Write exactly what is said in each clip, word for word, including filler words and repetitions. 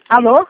Alô?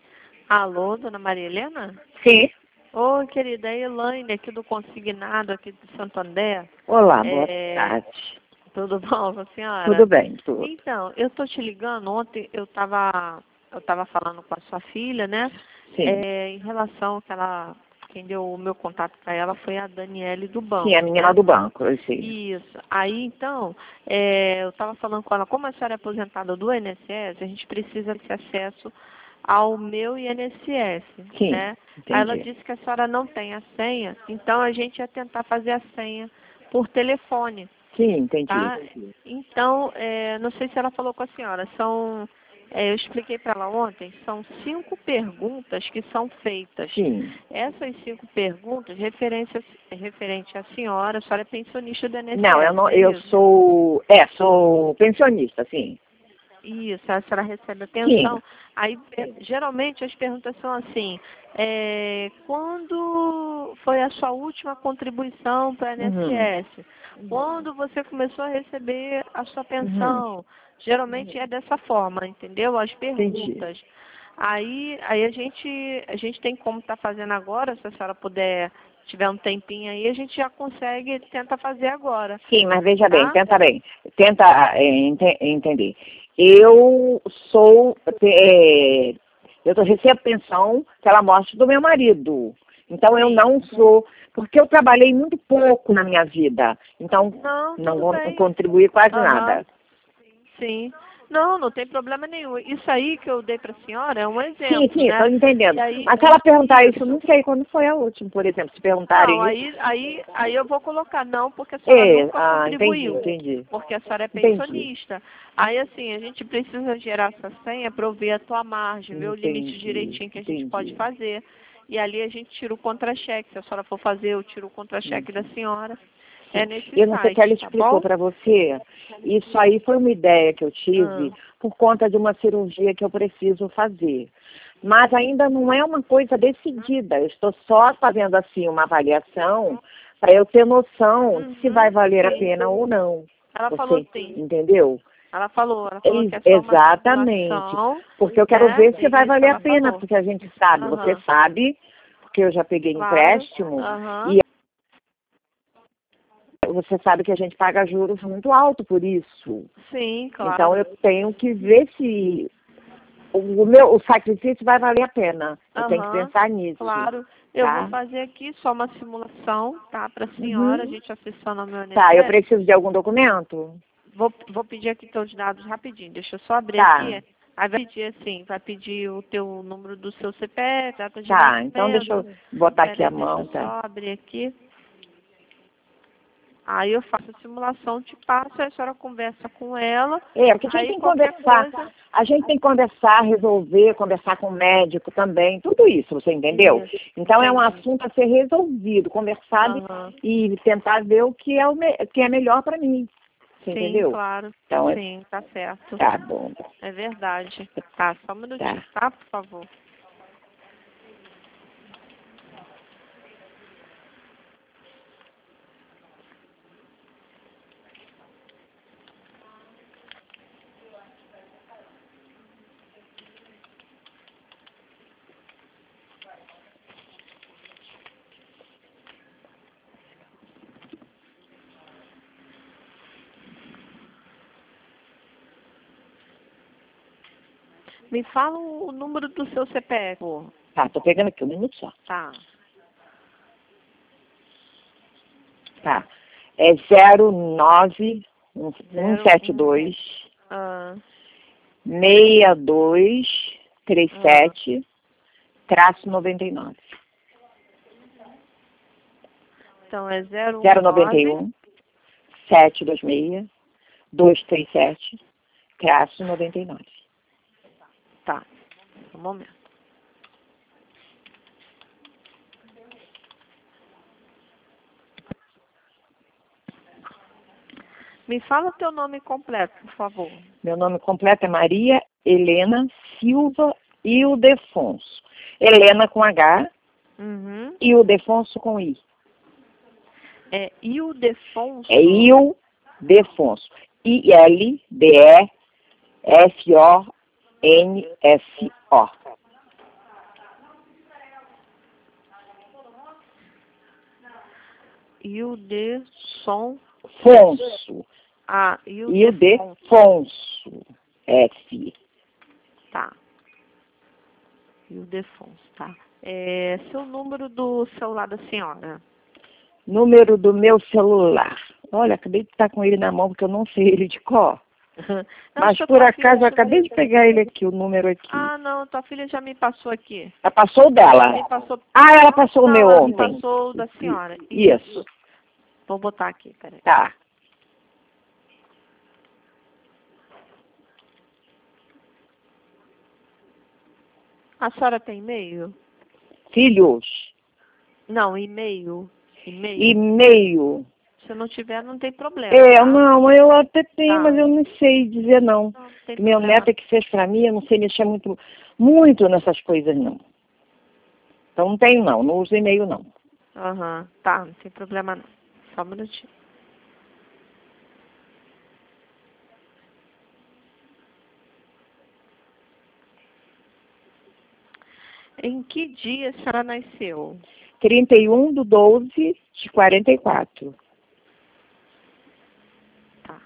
Alô, dona Maria Helena? Sim. Oi, querida, é Elaine aqui do Consignado, aqui de Santo André. Olá, boa É, tarde. Tudo bom com a senhora? Tudo bem, tudo. Então, eu tô te ligando, ontem eu tava, eu tava falando com a sua filha, né? Sim. É, em relação que ela, quem deu o meu contato para ela foi a Daniele do banco. Sim, a menina né? do banco, eu sei. Isso. Aí, então, é, eu estava falando com ela, como a senhora é aposentada do I N S S, a gente precisa ter acesso ao meu I N S S, Sim, né? Aí ela entendi. disse que a senhora não tem a senha, então a gente ia tentar fazer a senha por telefone, Sim, entendi. tá? Então, é, não sei se ela falou com a senhora, são, é, eu expliquei para ela ontem, são cinco perguntas que são feitas. Sim. Essas cinco perguntas, referência, referente à senhora, a senhora é pensionista do I N S S, Não, eu não, é eu isso? sou, é, sou pensionista, sim. Isso, a senhora recebe a Sim. pensão. Aí, eh, geralmente, as perguntas são assim, é, quando foi a sua última contribuição para a Uhum. I N S S? Quando você começou a receber a sua Uhum. pensão? Geralmente é dessa forma, entendeu? As Entendi. perguntas. Aí, aí a gente, a gente tem como estar fazendo agora, se a senhora puder, tiver um tempinho aí, a gente já consegue, tenta fazer agora. Sim, mas veja bem, Tá? tenta bem, tenta é, ente- entender. Eu sou, é, eu tô- recebo pensão pela morte do meu marido. Então eu Sim. não sou, porque eu trabalhei muito pouco na minha vida. Então Não, não tudo vou bem. contribuir quase Aham. nada. Sim. Não, não tem problema nenhum. Isso aí que eu dei para a senhora é um Sim, exemplo, sim, estou né? entendendo. E aí, Mas se ela perguntar isso, isso. eu não sei quando foi a última, por exemplo, se Não, perguntarem isso. aí, aí, aí eu vou colocar não, porque a senhora É, nunca ah, entendi, contribuiu, entendi. porque a senhora é Entendi. pensionista. Aí, assim, a gente precisa gerar essa senha para eu ver a tua margem, ver o limite Entendi, direitinho que a gente pode entendi. fazer. E ali a gente tira o contra-cheque. Se a senhora for fazer, eu tiro o contra-cheque da Uhum. senhora. É Sim. nesse Eu não sei o que ela site, tá explicou bom? para você. Isso aí foi uma ideia que eu tive Ah, por conta de uma cirurgia que eu preciso fazer. Mas ainda não é uma coisa decidida. Eu estou só fazendo assim uma avaliação para eu ter noção de se vai uhum, valer a sim. pena ou não. Ela falou Você sim. entendeu? Ela falou, ela falou Ex- que é só uma Exatamente. simulação, Porque eu quero né? ver se vai Isso valer a ela pena, falou. porque a gente sabe, você Aham, sabe, porque eu já peguei claro. empréstimo, Aham, e você sabe que a gente paga juros muito alto por isso. sim, Então claro. eu tenho que ver se o, o meu o sacrifício vai valer a pena. Eu tenho que Aham, pensar nisso, claro. Eu vou tá? fazer aqui só uma simulação, tá? Para a senhora, a Uhum. gente acessando o meu Tá, eu I N S S. preciso de algum documento? Vou, vou pedir aqui teus dados rapidinho. Deixa eu só abrir Tá, aqui. Aí vai pedir assim, vai pedir o teu número do seu C P F, data de tá. Então deixa nascimento. eu botar aqui a Peraí, deixa eu mão, tá? só abrir aqui. Aí eu faço a simulação, te passo, aí a senhora conversa com ela. É, porque a gente Aí tem que qualquer conversar, coisa. a gente tem que conversar, resolver, conversar com o médico também, tudo isso, você entendeu? Isso, Então é um entendi. assunto a ser resolvido, conversado Aham. e tentar ver o que é, o me- que é melhor para mim, você Sim, entendeu? claro. Então, é- Sim, tá certo. tá bom, É verdade. Tá, só um minutinho, tá. tá? Por favor. Me fala o número do seu C P F. Pô. Tá, tô pegando aqui um minuto só. Tá. Tá. É zero nove um Zero sete um. dois Ah, seis dois três ah. sete traço noventa e nove. Então é zero um zero noventa e nove. um sete dois seis dois três sete traço noventa e nove. Tá. Um momento. Me fala o teu nome completo, por favor. Meu nome completo é Maria Helena Silva Ildefonso. Helena com H Uhum. e Ildefonso com I. É Ildefonso. É Ildefonso. I L D E F O N S O. Ildefonso. Fonso. Ah, Ildefonso. Ildefonso. F. Tá. Ildefonso, tá. É, seu número do celular da senhora? Número do meu celular. Olha, acabei de estar com ele na mão porque eu não sei ele de cor. Não, Mas sua por tua acaso eu filha- acabei de pegar ele aqui, o número aqui. Ah, não, tua filha já me passou aqui. Ela passou o dela? Me passou. Ah, ela passou o Não, meu ela me ontem. passou o da senhora. Isso. Vou botar aqui, peraí. Tá. A senhora tem e-mail? Filhos. Não, e-mail. E-mail. E-mail. Se não tiver, não tem problema. É, tá? não, eu até tenho, Tá. mas eu não sei dizer não. Não, não tem Meu problema. neto é que fez pra mim, eu não sei mexer muito, muito nessas coisas não. Então não tenho não, não uso e-mail não. Aham, tá, não tem problema não. Só um minutinho. Em que dia a senhora nasceu? trinta e um do doze de quarenta e quatro. Tá.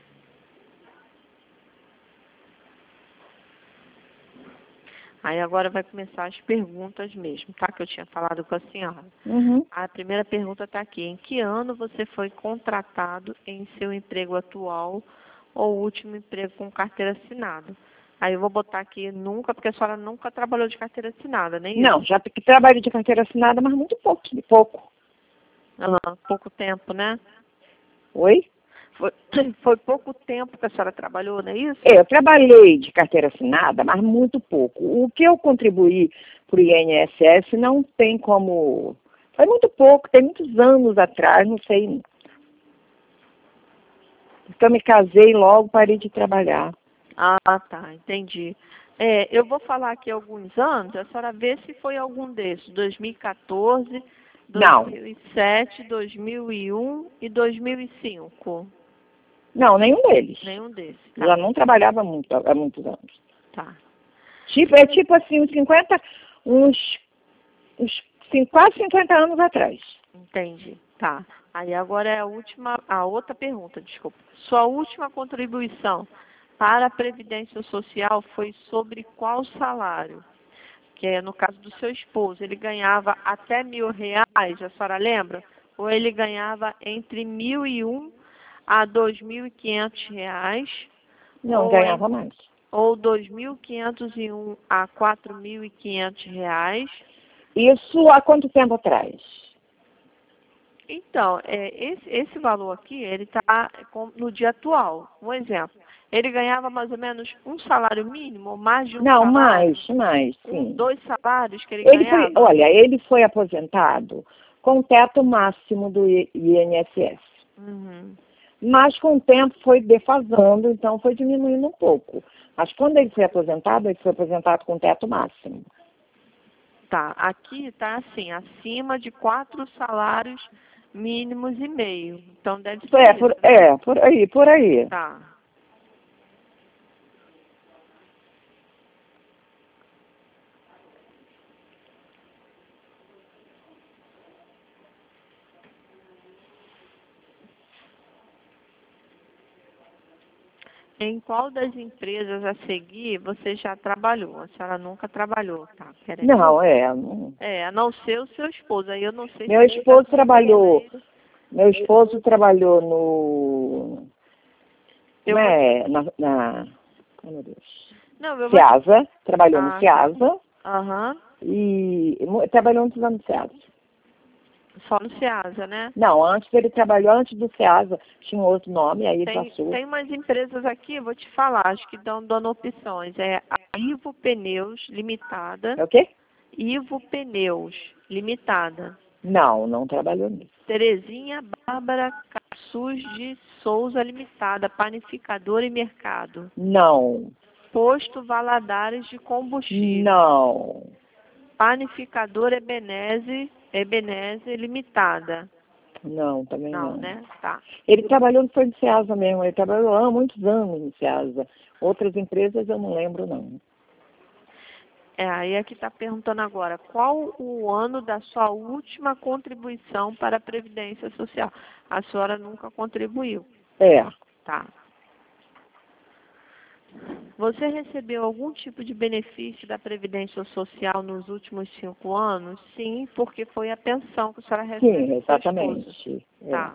Aí agora vai começar as perguntas mesmo, tá? Que eu tinha falado com a senhora. Uhum. A primeira pergunta está aqui. Em que ano você foi contratado em seu emprego atual ou último emprego com carteira assinada? Aí eu vou botar aqui nunca, porque a senhora nunca trabalhou de carteira assinada, nem Não, já que trabalho de carteira assinada, mas muito pouco, pouco. Ah, pouco tempo, né? Oi? Foi, foi pouco tempo que a senhora trabalhou, não é isso? É, eu trabalhei de carteira assinada, mas muito pouco. O que eu contribuí para o I N S S não tem como... Foi muito pouco, tem muitos anos atrás, não sei. Porque eu me casei e logo parei de trabalhar. Ah, tá, entendi. É, eu vou falar aqui alguns anos, a senhora vê se foi algum desses, dois mil e quatorze, Não. dois mil e sete, dois mil e um e dois mil e cinco. Não, nenhum deles. Nenhum desses. Tá. Já não trabalhava muito, há muitos anos. Tá. Tipo, é tipo assim, uns cinquenta, uns, uns quase cinquenta anos atrás. Entendi. Tá. Aí agora é a última, a outra pergunta, desculpa. Sua última contribuição para a Previdência Social foi sobre qual salário? Que é no caso do seu esposo, ele ganhava até mil reais, a senhora lembra? Ou ele ganhava entre mil e um a dois mil e quinhentos reais? Não, ou ganhava em, mais. Ou dois mil quinhentos e um a quatro mil e quinhentos reais? Isso há quanto tempo atrás? Então, é, esse, esse valor aqui, ele está no dia atual. Um exemplo, ele ganhava mais ou menos um salário mínimo, ou mais de um Não, salário? mais, mais, Um, sim. dois salários que ele, Ele foi, ganhava? olha, ele foi aposentado com o teto máximo do I N S S. Uhum. Mas com o tempo foi defasando, então foi diminuindo um pouco. Mas quando ele foi aposentado, ele foi aposentado com o teto máximo. Tá, aqui está assim, acima de quatro salários mínimos e meio. Então deve ser É, isso, por, né? é, por aí, por aí. Tá. Em qual das empresas a seguir você já trabalhou? A senhora nunca trabalhou, tá? Peraí. Não, é. Não. É, a não ser o seu esposo. Aí eu não sei Meu se ele esposo tá trabalhou, seguindo ele. meu esposo trabalhou no, Eu né, na, na, oh, meu Deus, Não, eu vou... Ceasa, trabalhou no Ah, tá. Ceasa Aham. e mu- trabalhou muitos anos no Ceasa. Só no Ceasa, né? Não, antes ele trabalhou, antes do Ceasa, tinha um outro nome, aí ele Tem, passou. tem umas empresas aqui, eu vou te falar, acho que estão dando opções. É a Ivo Pneus Limitada. É o quê? Ivo Pneus Limitada. Não, não trabalhou nisso. Terezinha Bárbara Cassus de Souza Limitada, panificadora e mercado. Não, Posto Valadares de Combustível. não. Panificadora Ebeneze, Ebeneze Limitada. Não, também Não, não. né? Tá. Ele trabalhou no foi no SEASA mesmo, ele trabalhou há muitos anos no SEASA. Outras empresas eu não lembro, não. É, aí aqui está perguntando agora, qual o ano da sua última contribuição para a Previdência Social? A senhora nunca contribuiu. É. Tá. Você recebeu algum tipo de benefício da Previdência Social nos últimos cinco anos? Sim, porque foi a pensão que a senhora recebeu. Sim, exatamente. É. Tá.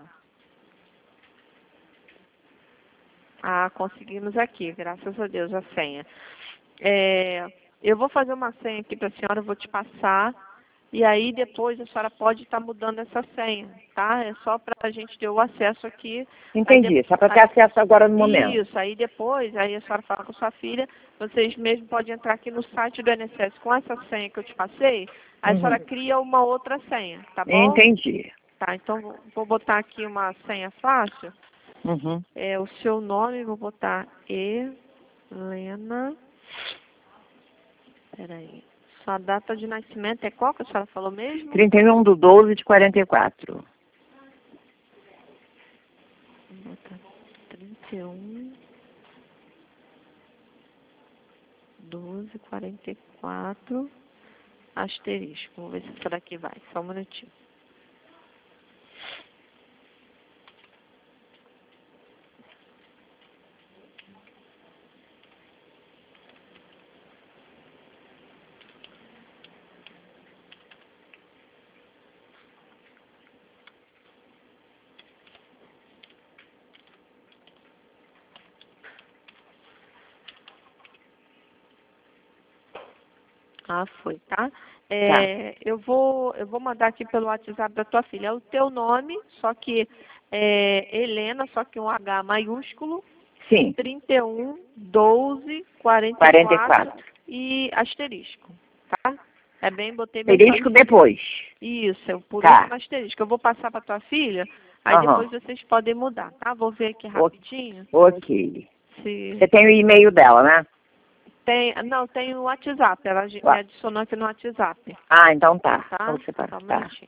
Ah, conseguimos aqui, graças a Deus, a senha. É, eu vou fazer uma senha aqui para a senhora, eu vou te passar. E aí depois a senhora pode estar mudando essa senha, tá? É só para a gente ter o acesso aqui. Entendi, de... só para ter acesso agora no momento. Isso, aí depois, aí a senhora fala com a sua filha, vocês mesmos podem entrar aqui no site do I N S S com essa senha que eu te passei, aí Uhum. a senhora cria uma outra senha, tá bom? Entendi. Tá, então vou, vou botar aqui uma senha fácil. Uhum. É o seu nome, vou botar Helena. Peraí. Sua data de nascimento é qual que a senhora falou mesmo? trinta e um de doze de quarenta e quatro. Vou botar trinta e um, doze, quarenta e quatro, asterisco. Vamos ver se essa daqui vai. Só um minutinho. Ah, foi, tá? É, Tá. eu, vou, eu vou mandar aqui pelo WhatsApp da tua filha. É o teu nome, só que é Helena, só que um H maiúsculo. Sim. trinta e um, doze, quarenta e quarenta e quatro quatro. e asterisco, tá? É bem, botei meu Asterisco depois. Isso, eu por Tá. último asterisco. Eu vou passar para tua filha, aí Aham. depois vocês podem mudar, tá? Vou ver aqui O- rapidinho. Ok. Se Você tem o e-mail dela, né? tem, não, tem o WhatsApp, ela me Ué. adicionou aqui no WhatsApp, Ah, então tá. tá? Então você tá. Só um Tá. minutinho.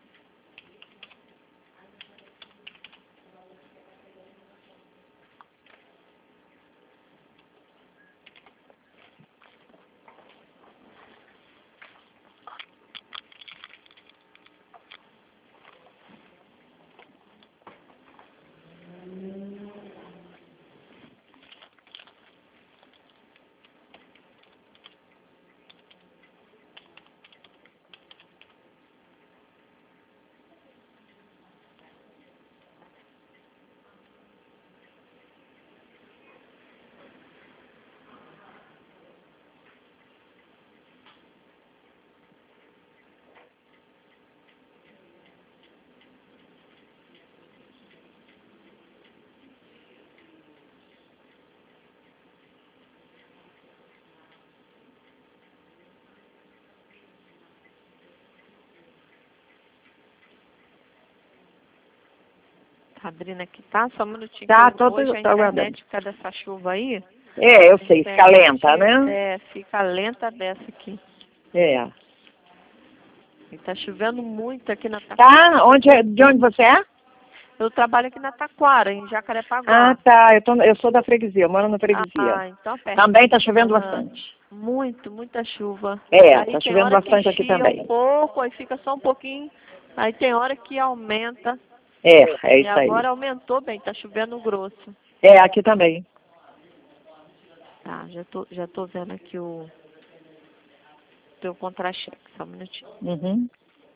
Tá abrindo aqui, tá? Só um minutinho. Tá, que tô, hoje tô, a tô aguardando. internet, por causa dessa chuva aí, É, eu a sei, fica lenta, internet, né? é, fica lenta dessa aqui. É. E tá chovendo muito aqui na Taquara. Tá, onde, é- de onde você é? Eu trabalho aqui na Taquara, em Jacarepaguá. Ah, tá, eu, tô, eu sou da freguesia, eu moro na freguesia. Ah, então perto. Também tá chovendo Ah, bastante. muito, muita chuva. É, Aí tá tem chovendo hora que bastante aqui chia também. um pouco, aí fica só um pouquinho. Aí tem hora que aumenta. É, é E isso aí. agora aumentou bem, tá chovendo grosso. É, aqui também. Tá, já tô, já tô vendo aqui o teu contra-cheque, só um minutinho. Uhum.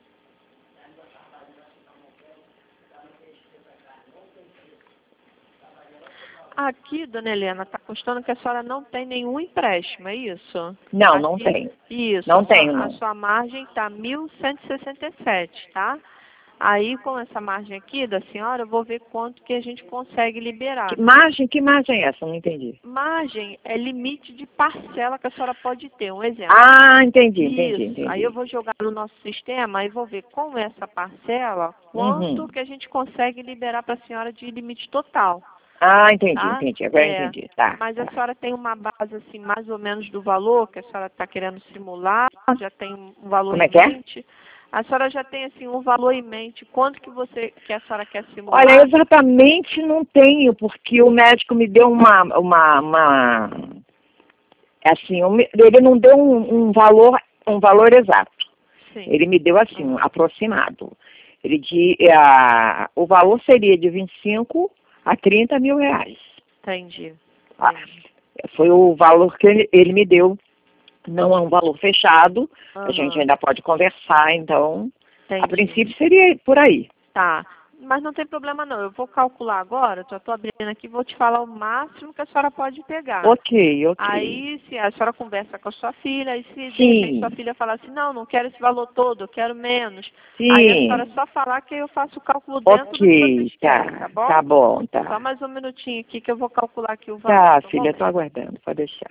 Aqui, dona Helena, está constando que a senhora não tem nenhum empréstimo, é isso? Não, Aqui, não tem. Isso. Não a tenho, sua, não. a sua margem está mil cento e sessenta e sete, tá? Aí, com essa margem aqui da senhora, eu vou ver quanto que a gente consegue liberar. Que margem, que margem é essa? Não entendi. Margem é limite de parcela que a senhora pode ter. Um exemplo. Ah, entendi, entendi, Isso. entendi. Aí eu vou jogar no nosso sistema e vou ver com essa parcela quanto Uhum. que a gente consegue liberar para a senhora de limite total. Ah, entendi, Tá? entendi. Agora É, entendi. Tá. mas a Tá. senhora tem uma base assim, mais ou menos do valor que a senhora está querendo simular, já tem um valor Como é em que é? mente. A senhora já tem assim um valor em mente, quanto que você que a senhora quer simular? Olha, exatamente não tenho, porque o médico me deu uma, uma, uma assim, um, ele não deu um, um valor, um valor exato. Sim. Ele me deu assim, um aproximado. Ele de, a, o valor seria de vinte e cinco a trinta mil reais. Entendi. Ah, foi o valor que ele, ele me deu. Não é um valor fechado, uhum. A gente ainda pode conversar, então, Entendi. A princípio seria por aí. Tá, mas não tem problema não, eu vou calcular agora, já estou abrindo aqui, vou te falar o máximo que a senhora pode pegar. Ok, ok. Aí, se a senhora conversa com a sua filha, aí se de Sim. repente sua filha falar assim, não, não quero esse valor todo, eu quero menos. Sim. Aí a senhora só falar que eu faço o cálculo dentro do que Ok, vocês tá, querem, tá bom? tá bom, tá. Só mais um minutinho aqui que eu vou calcular aqui o valor. Tá, Tá, filha, estou aguardando, pode deixar.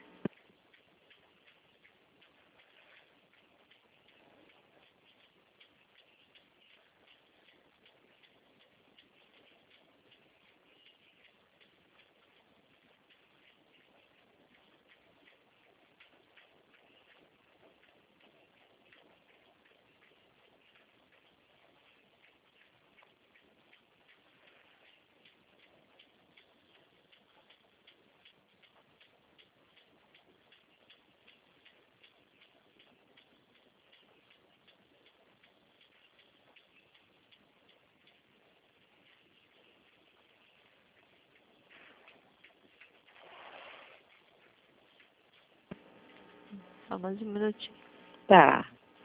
Só mais um minutinho. Tá.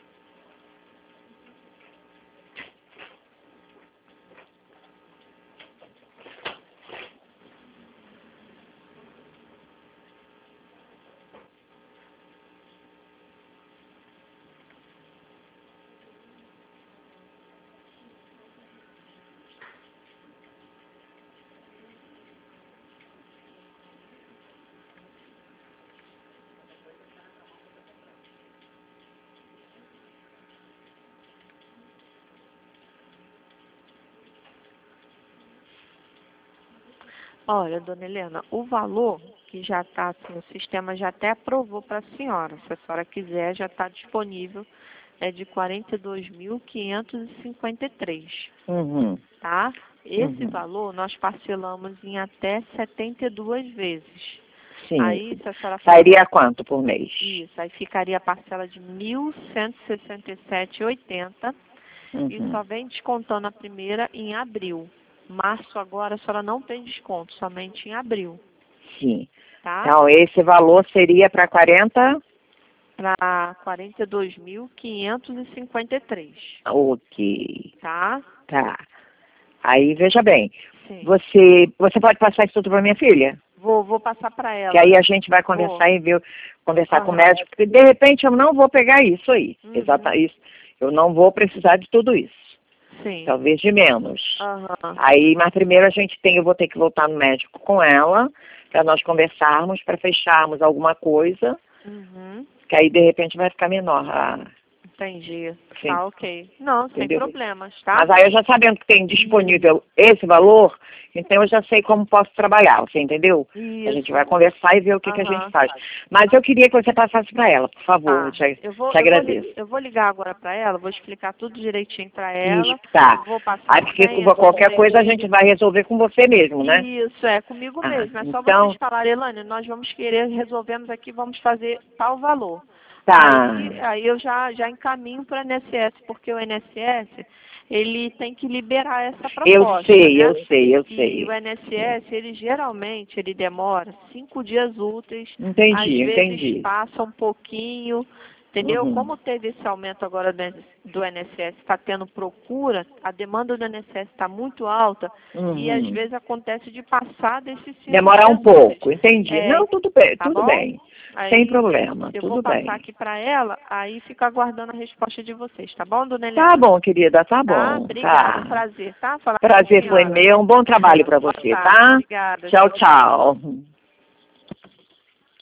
Olha, dona Helena, o valor que já está, assim, o sistema já até aprovou para a senhora. Se a senhora quiser, já está disponível, é de quarenta e dois mil quinhentos e cinquenta e três. Uhum. Tá? Esse Uhum. valor nós parcelamos em até setenta e duas vezes. Sim. Aí, se a senhora Sairia quanto por mês? Isso, aí ficaria a parcela de mil cento e sessenta e sete reais e oitenta centavos e Uhum. só vem descontando a primeira em abril. Março agora a senhora não tem desconto, somente em abril. Sim. Tá? Então, esse valor seria para quarenta? Para quarenta e dois mil quinhentos e cinquenta e três. Ok. Tá? Tá. Aí, veja bem, Sim. você, você pode passar isso tudo para minha filha? Vou, vou passar para ela. Que aí a gente vai conversar Vou. e ver, conversar Uhum. com o médico, porque de repente eu não vou pegar isso aí. Uhum. Exata isso. Eu não vou precisar de tudo isso. Sim. Talvez de menos. Uhum. Aí, mas primeiro a gente tem, eu vou ter que voltar no médico com ela, para nós conversarmos, para fecharmos alguma coisa, Uhum. que aí de repente vai ficar menor. Ah, Entendi. sim. Tá, ok. Não, sem Entendeu? problemas, tá? Mas aí eu já sabendo que tem disponível esse valor, então eu já sei como posso trabalhar, você entendeu? Isso. A gente vai conversar e ver o que, que a Aham. gente faz. Mas eu queria que você passasse para ela, por favor, Tá. eu te, Eu vou, te eu, vou, agradeço. li- eu vou ligar agora para ela, vou explicar tudo direitinho para ela. Isso, tá. Vou passar Aí a porque senha. qualquer coisa a gente vai resolver com você mesmo, né? Isso, é comigo Ah, mesmo. É só então, vocês falarem, Elane, nós vamos querer, resolvemos aqui, vamos fazer tal valor. tá. Aí, aí eu já, já encaminho para o I N S S, porque o I N S S, ele tem que liberar essa Eu proposta, sei, né? eu sei, eu E sei. o I N S S, ele geralmente, ele demora cinco dias úteis, às Entendi, vezes entendi. passa um pouquinho, entendeu? Uhum. Como teve esse aumento agora do do I N S S, está tendo procura, a demanda do I N S S está muito alta, Uhum. e às vezes acontece de passar desses cinco Demorar um dias pouco, úteis. entendi. É, Não, tudo bem, tá tudo bom? bem. Aí, Sem problema, eu tudo vou passar bem. aqui para ela, aí fica aguardando a resposta de vocês, tá bom, dona Helena? Tá bom, querida, tá Tá? bom. Obrigada, um Tá. prazer, tá? Falar com a Prazer foi senhora. meu. Um bom trabalho para Boa você, tarde, tá? obrigada. Tchau, tchau.